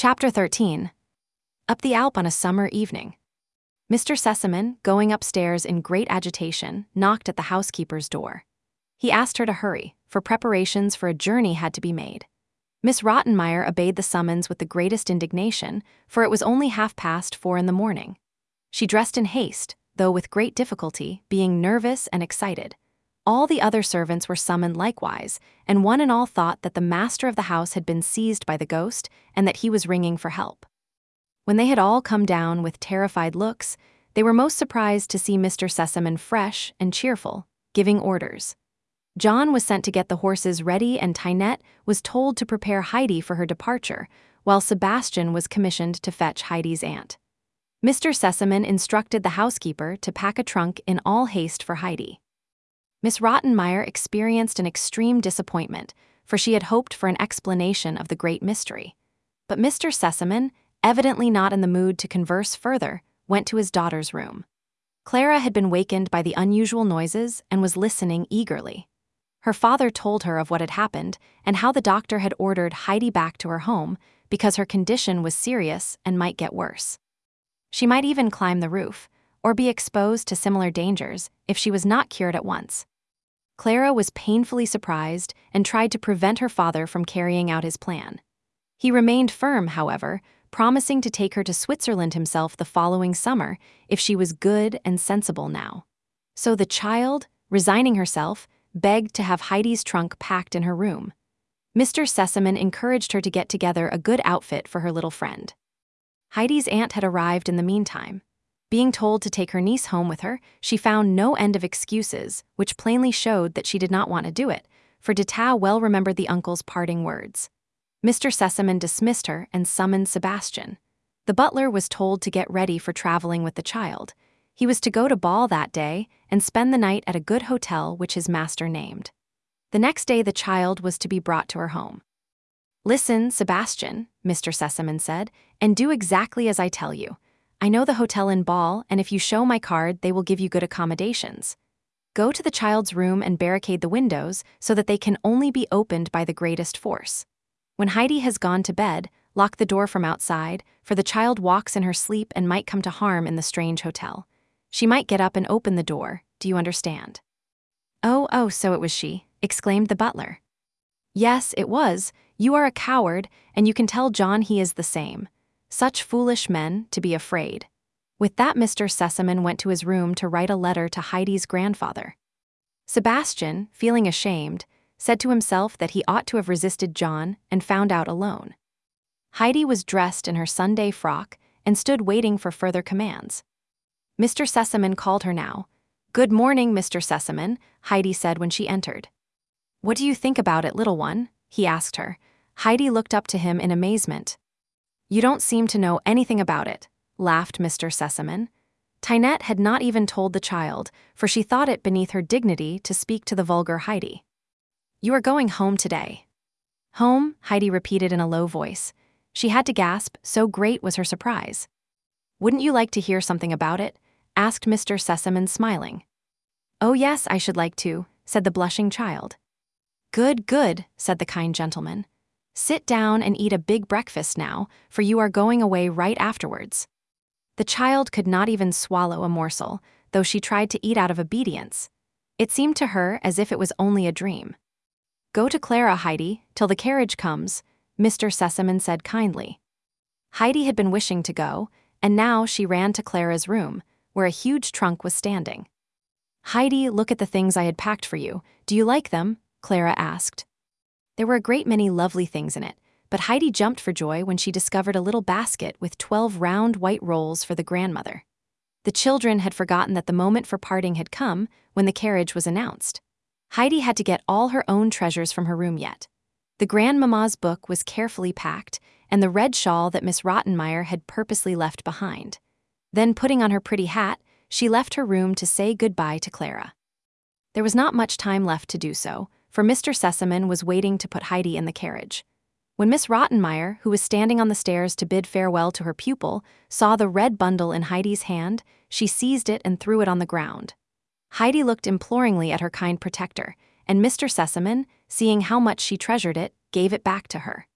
Chapter 13. Up the Alp on a summer evening. Mr. Sesamon, going upstairs in great agitation, knocked at the housekeeper's door. He asked her to hurry, for preparations for a journey had to be made. Miss Rottenmeier obeyed the summons with the greatest indignation, for it was only 4:30 in the morning. She dressed in haste, though with great difficulty, being nervous and excited. All the other servants were summoned likewise, and one and all thought that the master of the house had been seized by the ghost and that he was ringing for help. When they had all come down with terrified looks, they were most surprised to see Mr. Sesamon fresh and cheerful, giving orders. John was sent to get the horses ready and Tinette was told to prepare Heidi for her departure, while Sebastian was commissioned to fetch Heidi's aunt. Mr. Sesamon instructed the housekeeper to pack a trunk in all haste for Heidi. Miss Rottenmeier experienced an extreme disappointment, for she had hoped for an explanation of the great mystery. But Mr. Sesamon, evidently not in the mood to converse further, went to his daughter's room. Clara had been wakened by the unusual noises and was listening eagerly. Her father told her of what had happened and how the doctor had ordered Heidi back to her home because her condition was serious and might get worse. She might even climb the roof, or be exposed to similar dangers if she was not cured at once. Clara was painfully surprised and tried to prevent her father from carrying out his plan. He remained firm, however, promising to take her to Switzerland himself the following summer if she was good and sensible now. So the child, resigning herself, begged to have Heidi's trunk packed in her room. Mr. Sesamon encouraged her to get together a good outfit for her little friend. Heidi's aunt had arrived in the meantime. Being told to take her niece home with her, she found no end of excuses, which plainly showed that she did not want to do it, for Detaille well remembered the uncle's parting words. Mr. Sesamon dismissed her and summoned Sebastian. The butler was told to get ready for traveling with the child. He was to go to ball that day and spend the night at a good hotel which his master named. The next day the child was to be brought to her home. "Listen, Sebastian," Mr. Sesamon said, "and do exactly as I tell you. I know the hotel in Ball, and if you show my card, they will give you good accommodations. Go to the child's room and barricade the windows so that they can only be opened by the greatest force. When Heidi has gone to bed, lock the door from outside, for the child walks in her sleep and might come to harm in the strange hotel. She might get up and open the door, do you understand?" Oh, so it was she," exclaimed the butler. "Yes, it was. You are a coward, and you can tell John he is the same. Such foolish men, to be afraid." With that, Mr. Sesamon went to his room to write a letter to Heidi's grandfather. Sebastian, feeling ashamed, said to himself that he ought to have resisted John and found out alone. Heidi was dressed in her Sunday frock and stood waiting for further commands. Mr. Sesamon called her now. "Good morning, Mr. Sesamon," Heidi said when she entered. "What do you think about it, little one?" he asked her. Heidi looked up to him in amazement. "You don't seem to know anything about it," laughed Mr. Sesamon. Tinette had not even told the child, for she thought it beneath her dignity to speak to the vulgar Heidi. "You are going home today." "Home?" Heidi repeated in a low voice. She had to gasp, so great was her surprise. "Wouldn't you like to hear something about it?" asked Mr. Sesamon, smiling. "Oh yes, I should like to," said the blushing child. Good, said the kind gentleman. "Sit down and eat a big breakfast now, for you are going away right afterwards." The child could not even swallow a morsel, though she tried to eat out of obedience. It seemed to her as if it was only a dream. "Go to Clara, Heidi, till the carriage comes," Mr. Sesamon said kindly. Heidi had been wishing to go, and now she ran to Clara's room, where a huge trunk was standing. "Heidi, look at the things I had packed for you. Do you like them?" Clara asked. There were a great many lovely things in it, but Heidi jumped for joy when she discovered a little basket with 12 round white rolls for the grandmother. The children had forgotten that the moment for parting had come when the carriage was announced. Heidi had to get all her own treasures from her room yet. The grandmamma's book was carefully packed, and the red shawl that Miss Rottenmeier had purposely left behind. Then, putting on her pretty hat, she left her room to say goodbye to Clara. There was not much time left to do so, for Mr. Sesamon was waiting to put Heidi in the carriage. When Miss Rottenmeier, who was standing on the stairs to bid farewell to her pupil, saw the red bundle in Heidi's hand, she seized it and threw it on the ground. Heidi looked imploringly at her kind protector, and Mr. Sesamon, seeing how much she treasured it, gave it back to her.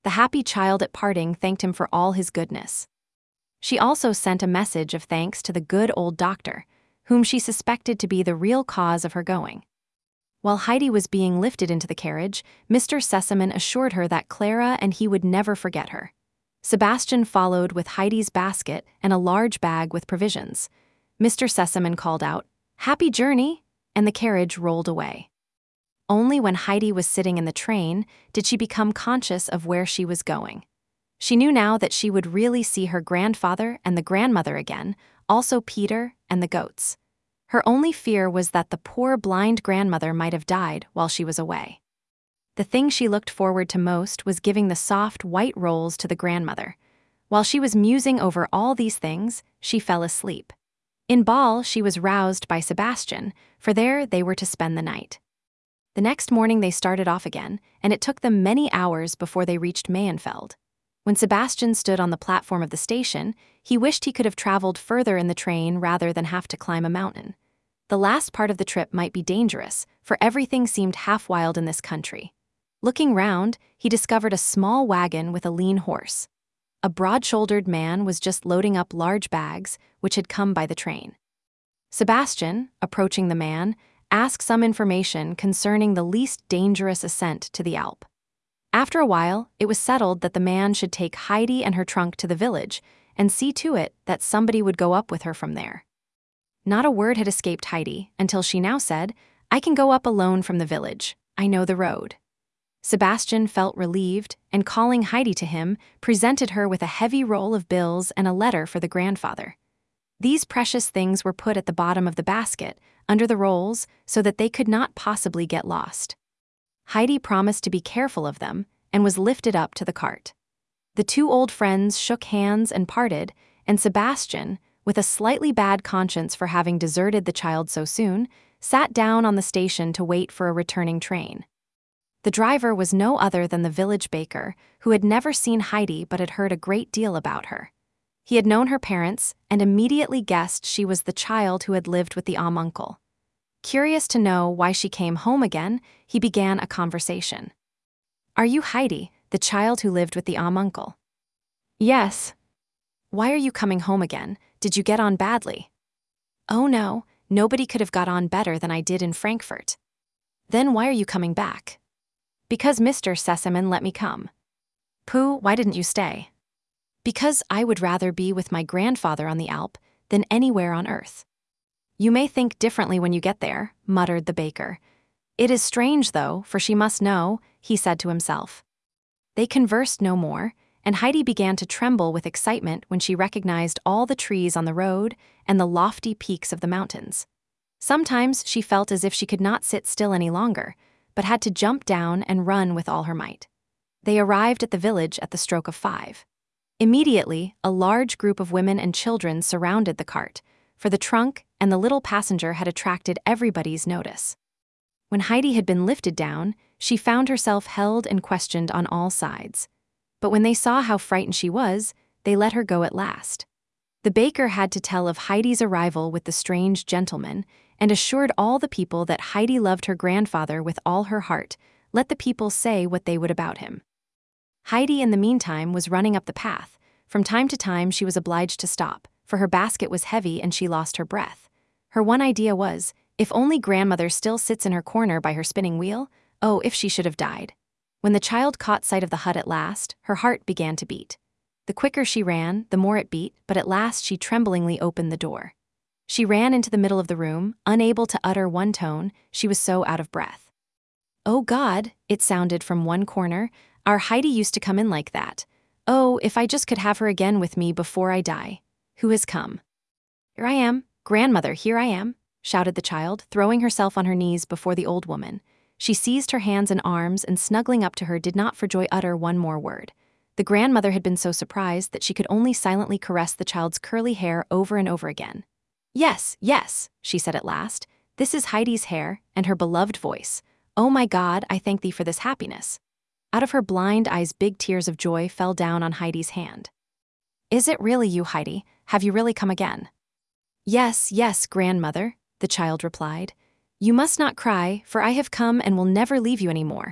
The happy child at parting thanked him for all his goodness. She also sent a message of thanks to the good old doctor, whom she suspected to be the real cause of her going. While Heidi was being lifted into the carriage, Mr. Sesemann assured her that Clara and he would never forget her. Sebastian followed with Heidi's basket and a large bag with provisions. Mr. Sesemann called out, "Happy journey!" and the carriage rolled away. Only when Heidi was sitting in the train did she become conscious of where she was going. She knew now that she would really see her grandfather and the grandmother again, also Peter and the goats. Her only fear was that the poor blind grandmother might have died while she was away. The thing she looked forward to most was giving the soft white rolls to the grandmother. While she was musing over all these things, she fell asleep. In Ball, she was roused by Sebastian, for there they were to spend the night. The next morning they started off again, and it took them many hours before they reached Mayenfeld. When Sebastian stood on the platform of the station, he wished he could have traveled further in the train rather than have to climb a mountain. The last part of the trip might be dangerous, for everything seemed half wild in this country. Looking round, he discovered a small wagon with a lean horse. A broad-shouldered man was just loading up large bags, which had come by the train. Sebastian, approaching the man, asked some information concerning the least dangerous ascent to the Alp. After a while, it was settled that the man should take Heidi and her trunk to the village and see to it that somebody would go up with her from there. Not a word had escaped Heidi until she now said, "I can go up alone from the village. I know the road." Sebastian felt relieved and, calling Heidi to him, presented her with a heavy roll of bills and a letter for the grandfather. These precious things were put at the bottom of the basket, under the rolls, so that they could not possibly get lost. Heidi promised to be careful of them and was lifted up to the cart. The two old friends shook hands and parted, and Sebastian, with a slightly bad conscience for having deserted the child so soon, sat down on the station to wait for a returning train. The driver was no other than the village baker, who had never seen Heidi but had heard a great deal about her. He had known her parents and immediately guessed she was the child who had lived with the uncle. Curious to know why she came home again, he began a conversation. "Are you Heidi, the child who lived with the uncle?" "Yes." "Why are you coming home again? Did you get on badly?" "Oh no, nobody could have got on better than I did in Frankfurt." "Then why are you coming back?" "Because Mr. Sesemann let me come." "Pooh, why didn't you stay?" "Because I would rather be with my grandfather on the Alp than anywhere on earth." "You may think differently when you get there," muttered the baker. "It is strange, though, for she must know," he said to himself. They conversed no more, and Heidi began to tremble with excitement when she recognized all the trees on the road and the lofty peaks of the mountains. Sometimes she felt as if she could not sit still any longer, but had to jump down and run with all her might. They arrived at the village at the stroke of 5. Immediately, a large group of women and children surrounded the cart, for the trunk and the little passenger had attracted everybody's notice. When Heidi had been lifted down, she found herself held and questioned on all sides. But when they saw how frightened she was, they let her go at last. The baker had to tell of Heidi's arrival with the strange gentleman and assured all the people that Heidi loved her grandfather with all her heart. Let the people say what they would about him. Heidi, in the meantime, was running up the path. From time to time she was obliged to stop, for her basket was heavy and she lost her breath. Her one idea was, if only grandmother still sits in her corner by her spinning wheel, oh, if she should have died. When the child caught sight of the hut at last, her heart began to beat. The quicker she ran, the more it beat, but at last she tremblingly opened the door. She ran into the middle of the room, unable to utter one tone, she was so out of breath. "Oh God," it sounded from one corner, "our Heidi used to come in like that. Oh, if I just could have her again with me before I die. Who has come?" "Here I am, grandmother, here I am," shouted the child, throwing herself on her knees before the old woman. She seized her hands and arms and, snuggling up to her, did not for joy utter one more word. The grandmother had been so surprised that she could only silently caress the child's curly hair over and over again. "Yes, yes," she said at last, "this is Heidi's hair and her beloved voice. Oh my God, I thank thee for this happiness." Out of her blind eyes big tears of joy fell down on Heidi's hand. "Is it really you, Heidi? Have you really come again?" "Yes, yes, grandmother," the child replied. "You must not cry, for I have come and will never leave you any more.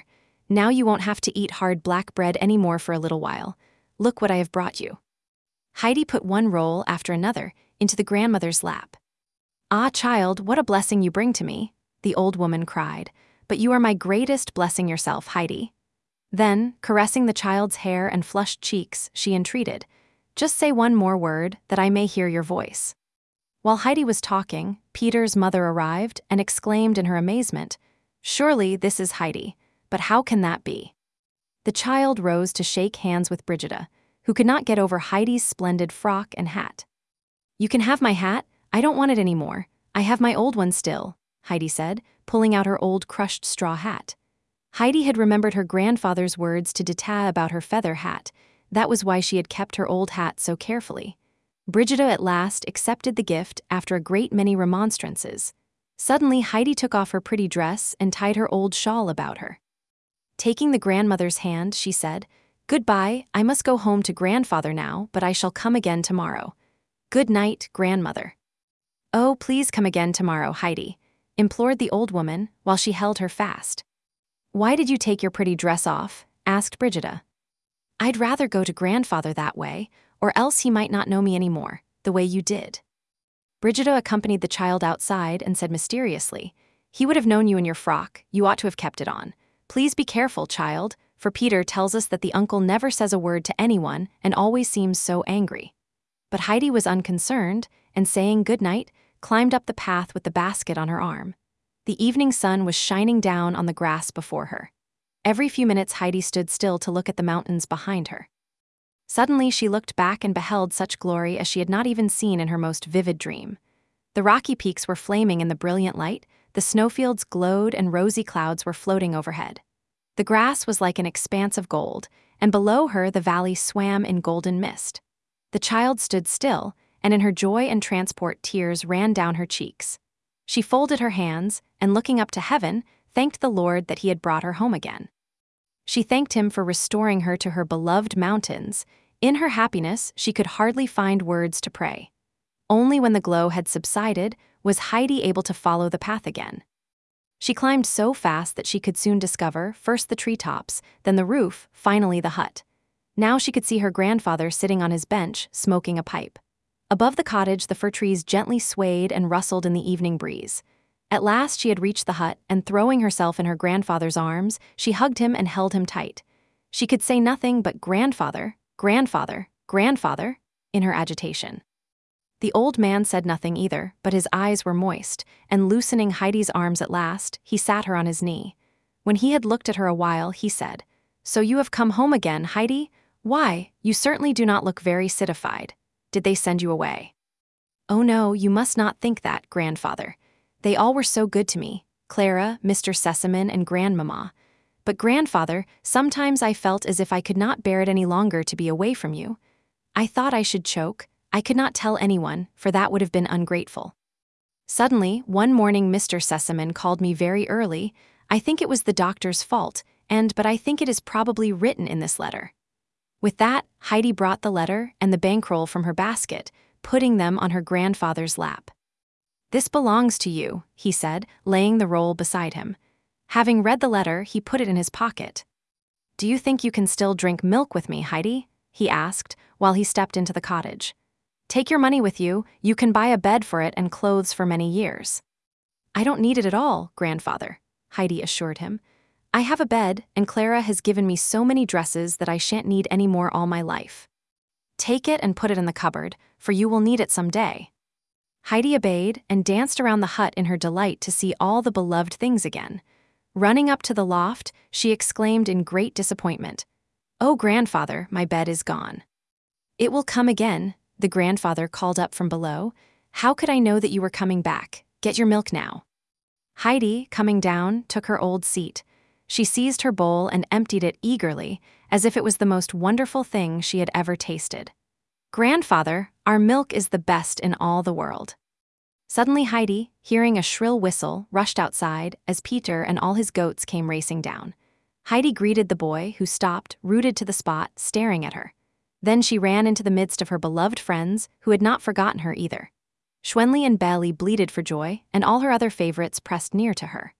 Now you won't have to eat hard black bread anymore for a little while. Look what I have brought you." Heidi put one roll after another into the grandmother's lap. "Ah, child, what a blessing you bring to me," the old woman cried. "But you are my greatest blessing yourself, Heidi." Then, caressing the child's hair and flushed cheeks, she entreated, "Just say one more word, that I may hear your voice." While Heidi was talking, Peter's mother arrived and exclaimed in her amazement, "Surely this is Heidi, but how can that be?" The child rose to shake hands with Brigida, who could not get over Heidi's splendid frock and hat. "You can have my hat, I don't want it anymore. I have my old one still," Heidi said, pulling out her old crushed straw hat. Heidi had remembered her grandfather's words to Dita about her feather hat. That was why she had kept her old hat so carefully. Brigida at last accepted the gift after a great many remonstrances. Suddenly, Heidi took off her pretty dress and tied her old shawl about her. Taking the grandmother's hand, she said, "Goodbye, I must go home to grandfather now, but I shall come again tomorrow. Good night, grandmother." "Oh, please come again tomorrow, Heidi," implored the old woman while she held her fast. "Why did you take your pretty dress off?" asked Brigida. "I'd rather go to grandfather that way, or else he might not know me anymore, the way you did." Brigida accompanied the child outside and said mysteriously, "He would have known you in your frock, you ought to have kept it on. Please be careful, child, for Peter tells us that the uncle never says a word to anyone and always seems so angry." But Heidi was unconcerned, and saying good night, climbed up the path with the basket on her arm. The evening sun was shining down on the grass before her. Every few minutes Heidi stood still to look at the mountains behind her. Suddenly she looked back and beheld such glory as she had not even seen in her most vivid dream. The rocky peaks were flaming in the brilliant light, the snowfields glowed and rosy clouds were floating overhead. The grass was like an expanse of gold, and below her the valley swam in golden mist. The child stood still, and in her joy and transport tears ran down her cheeks. She folded her hands, and looking up to heaven, thanked the Lord that he had brought her home again. She thanked him for restoring her to her beloved mountains. In her happiness, she could hardly find words to pray. Only when the glow had subsided was Heidi able to follow the path again. She climbed so fast that she could soon discover first the treetops, then the roof, finally the hut. Now she could see her grandfather sitting on his bench, smoking a pipe. Above the cottage, the fir trees gently swayed and rustled in the evening breeze. At last she had reached the hut, and throwing herself in her grandfather's arms, she hugged him and held him tight. She could say nothing but "Grandfather, grandfather, grandfather," in her agitation. The old man said nothing either, but his eyes were moist, and loosening Heidi's arms at last, he sat her on his knee. When he had looked at her a while, he said, "So you have come home again, Heidi? Why, you certainly do not look very citified. Did they send you away?" "Oh no, you must not think that, grandfather. They all were so good to me, Clara, Mr. Sesamon, and grandmamma. But grandfather, sometimes I felt as if I could not bear it any longer to be away from you. I thought I should choke. I could not tell anyone, for that would have been ungrateful. Suddenly, one morning Mr. Sesamon called me very early. I think it was the doctor's fault, but I think it is probably written in this letter." With that, Heidi brought the letter and the bankroll from her basket, putting them on her grandfather's lap. "This belongs to you," he said, laying the roll beside him. Having read the letter, he put it in his pocket. "Do you think you can still drink milk with me, Heidi?" he asked, while he stepped into the cottage. "Take your money with you, you can buy a bed for it and clothes for many years." "I don't need it at all, grandfather," Heidi assured him. "I have a bed, and Clara has given me so many dresses that I shan't need any more all my life. Take it and put it in the cupboard, for you will need it some day." Heidi obeyed and danced around the hut in her delight to see all the beloved things again. Running up to the loft, she exclaimed in great disappointment, "Oh, grandfather, my bed is gone." "It will come again," the grandfather called up from below. "How could I know that you were coming back? Get your milk now." Heidi, coming down, took her old seat. She seized her bowl and emptied it eagerly, as if it was the most wonderful thing she had ever tasted. "Grandfather, our milk is the best in all the world." Suddenly Heidi, hearing a shrill whistle, rushed outside as Peter and all his goats came racing down. Heidi greeted the boy, who stopped, rooted to the spot, staring at her. Then she ran into the midst of her beloved friends, who had not forgotten her either. Schwenli and Belly bleated for joy, and all her other favorites pressed near to her.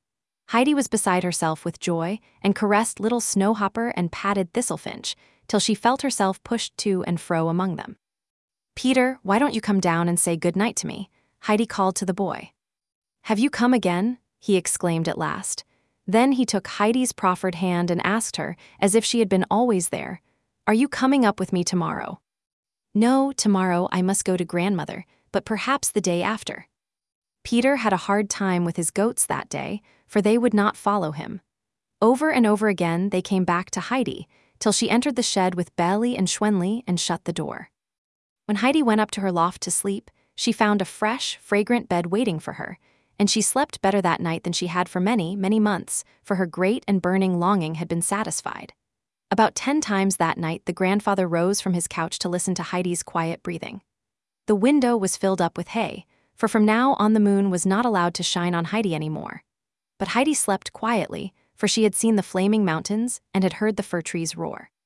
Heidi was beside herself with joy and caressed little Snowhopper and patted Thistlefinch till she felt herself pushed to and fro among them. "Peter, why don't you come down and say good night to me?" Heidi called to the boy. "Have you come again?" he exclaimed at last. Then he took Heidi's proffered hand and asked her, as if she had been always there, "Are you coming up with me tomorrow?" "No, tomorrow I must go to grandmother, but perhaps the day after." Peter had a hard time with his goats that day, for they would not follow him. Over and over again they came back to Heidi, till she entered the shed with Belly and Schwenli and shut the door. When Heidi went up to her loft to sleep, she found a fresh, fragrant bed waiting for her, and she slept better that night than she had for many, many months, for her great and burning longing had been satisfied. About 10 times that night the grandfather rose from his couch to listen to Heidi's quiet breathing. The window was filled up with hay, for from now on the moon was not allowed to shine on Heidi anymore. But Heidi slept quietly, for she had seen the flaming mountains and had heard the fir trees roar.